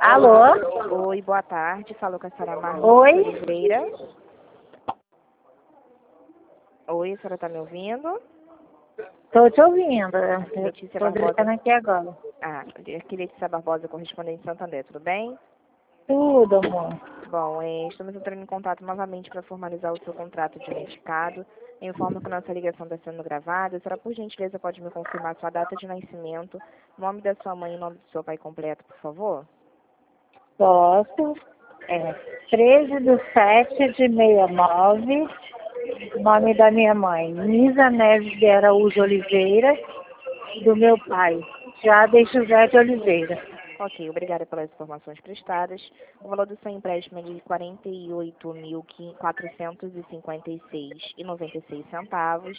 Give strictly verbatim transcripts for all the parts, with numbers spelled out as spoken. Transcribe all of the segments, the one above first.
Alô? Oi, boa tarde. Falou com a senhora Marlene Oi? Oliveira. Oi, a senhora está me ouvindo? Tô te ouvindo. Letícia Tô Barbosa. descendo aqui agora. Ah, aqui Letícia Barbosa, correspondente de Santander, tudo bem? Tudo, amor. Bom, eh, estamos entrando em contato novamente para formalizar o seu contrato de unificado. Eu informo que a nossa ligação está sendo gravada. A senhora, por gentileza, pode me confirmar sua data de nascimento, nome da sua mãe e nome do seu pai completo, por favor? Posso. É treze de sete de sessenta e nove. Nome da minha mãe, Nisa Neves de Araújo Oliveira. Do meu pai, Jade José de Oliveira. Ok, obrigada pelas informações prestadas. O valor do seu empréstimo é de quarenta e oito mil quatrocentos e cinquenta e seis reais e noventa e seis centavos,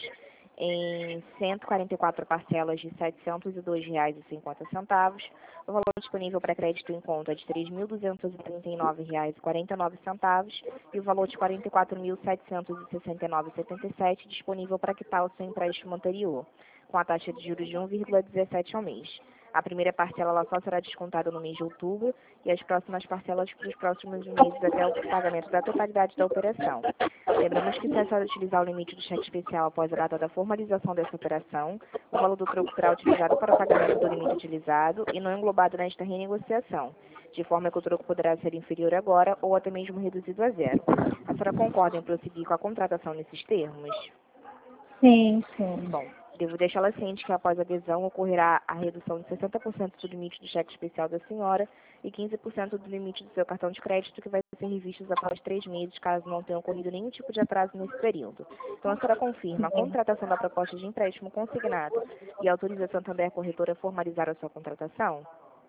em cento e quarenta e quatro parcelas de setecentos e dois reais e cinquenta centavos. O valor disponível para crédito em conta é de três mil duzentos e trinta e nove reais e quarenta e nove centavos e o valor de quarenta e quatro mil setecentos e sessenta e nove reais e setenta e sete centavos disponível para quitar o seu empréstimo anterior, com a taxa de juros de um vírgula dezessete ao mês. A primeira parcela ela só será descontada no mês de outubro e as próximas parcelas para os próximos meses até o pagamento da totalidade da operação. Lembramos que se a senhora utilizar o limite do cheque especial após a data da formalização dessa operação, o valor do troco será utilizado para o pagamento do limite utilizado e não englobado nesta renegociação, de forma que o troco poderá ser inferior agora ou até mesmo reduzido a zero. A senhora concorda em prosseguir com a contratação nesses termos? Sim, sim. Bom, devo deixá-la ciente que após a adesão ocorrerá a redução de sessenta por cento do limite do cheque especial da senhora e quinze por cento do limite do seu cartão de crédito, que vai ser revistos após três meses, caso não tenha ocorrido nenhum tipo de atraso nesse período. Então, a senhora confirma a contratação da proposta de empréstimo consignado e autoriza a Santander Corretora a formalizar a sua contratação?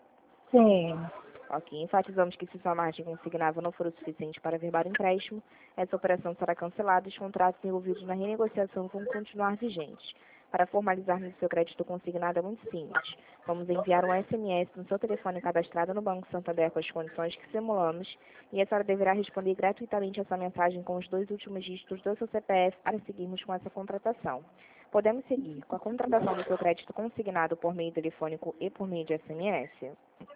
Sim. Ok, enfatizamos que se sua margem consignável não for o suficiente para averbar o empréstimo, essa operação será cancelada e os contratos envolvidos na renegociação vão continuar vigentes. Para formalizarmos o seu crédito consignado é muito simples. Vamos enviar um S M S no seu telefone cadastrado no Banco Santander com as condições que simulamos e a senhora deverá responder gratuitamente essa mensagem com os dois últimos dígitos do seu C P F para seguirmos com essa contratação. Podemos seguir com a contratação do seu crédito consignado por meio telefônico e por meio de S M S?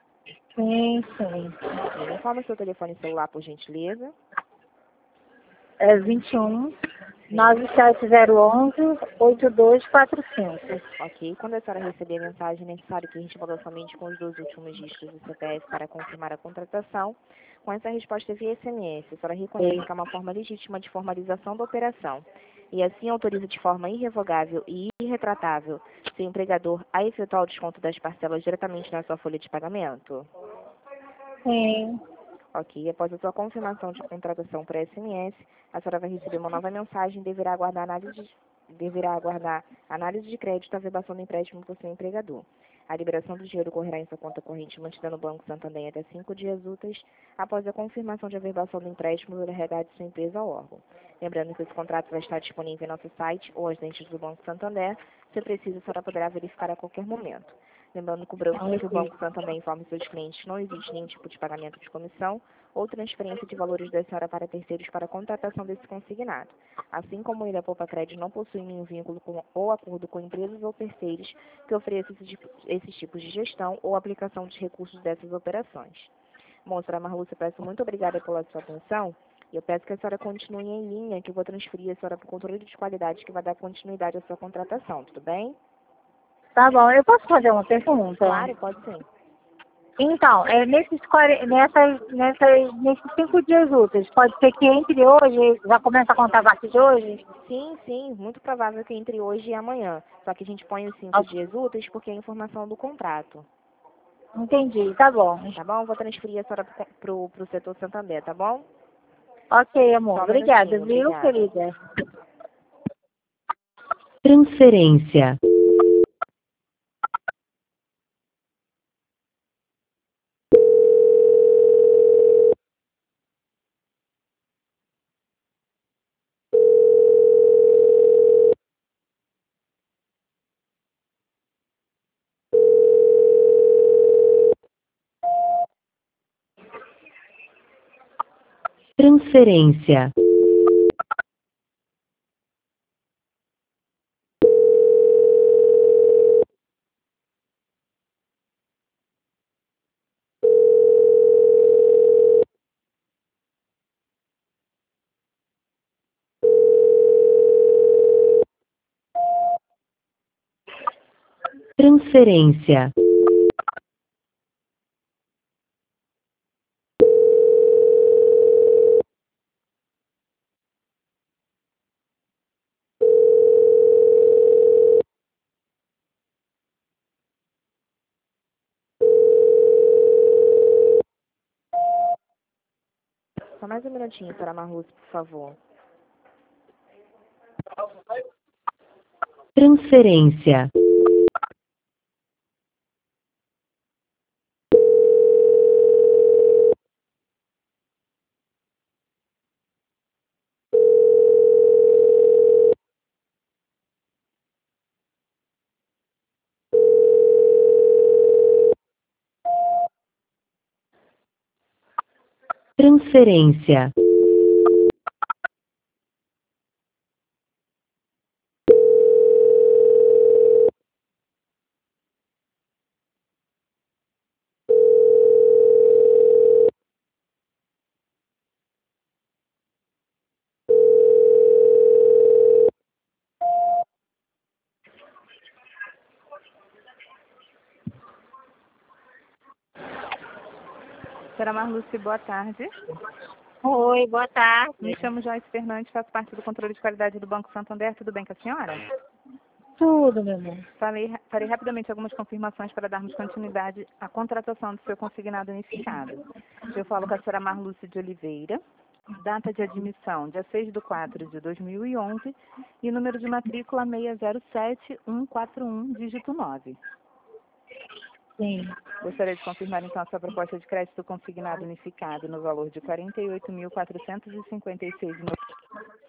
Sim, sim. Me informa o seu telefone celular, por gentileza. É vinte e um, nove sete zero um um, oito dois quatro cinco. Ok. Quando a senhora receber a mensagem, é necessário que responda somente com os dois últimos dígitos do C P F para confirmar a contratação. Com essa resposta via S M S, a senhora reconhece que é uma forma legítima de formalização da operação e assim autoriza de forma irrevogável e irretratável seu empregador a efetuar o desconto das parcelas diretamente na sua folha de pagamento? Sim. Ok. Após a sua confirmação de contratação por S M S, a senhora vai receber uma nova mensagem e deverá aguardar análise de, deverá aguardar análise de crédito à averbação do empréstimo por seu empregador. A liberação do dinheiro ocorrerá em sua conta corrente mantida no Banco Santander em até cinco dias úteis após a confirmação de averbação do empréstimo pelo R H de sua empresa ao órgão. Lembrando que esse contrato vai estar disponível em nosso site ou às lentes do Banco Santander. Se precisa, a senhora poderá verificar a qualquer momento. Lembrando que o Banco, que o Banco Santander informa seus clientes que não existe nenhum tipo de pagamento de comissão ou transferência de valores da senhora para terceiros para a contratação desse consignado. Assim como ele, a Poupa Crédito não possui nenhum vínculo com, ou acordo com empresas ou terceiros que ofereçam esses, esses tipos de gestão ou aplicação de recursos dessas operações. Bom, senhora Marlúcia, peço muito obrigada pela sua atenção e eu peço que a senhora continue em linha, que eu vou transferir a senhora para o controle de qualidade que vai dar continuidade à sua contratação, tudo bem? Tá bom, eu posso fazer uma pergunta? Claro, pode sim. Então, é, nesses, quare- nessas, nessas, nesses cinco dias úteis, pode ser que entre hoje, já começa a contar a partir de hoje? Sim, sim, muito provável que entre hoje e amanhã. Só que a gente põe os cinco Ah, dias úteis porque é a informação do contrato. entendi, tá bom. Tá bom? Vou transferir a senhora para o setor Santander, tá bom? Ok, amor. Só um Obrigada, minutinho, viu, obrigada. querida? Transferência. Transferência. Transferência. Só mais um minutinho, senhora Marluce, por favor. Transferência. Transferência. Senhora Marluce, boa tarde. Oi, boa tarde. Me chamo Joyce Fernandes, faço parte do controle de qualidade do Banco Santander. Tudo bem com a senhora? Tudo, meu amor. Farei, farei rapidamente algumas confirmações para darmos continuidade à contratação do seu consignado unificado. Eu falo com a senhora Marluce de Oliveira, data de admissão dia seis de quatro de dois mil e onze e número de matrícula seis zero sete um quatro um, dígito nove. Sim. Gostaria de confirmar então a sua proposta de crédito consignado unificado no valor de quarenta e oito mil quatrocentos e cinquenta e seis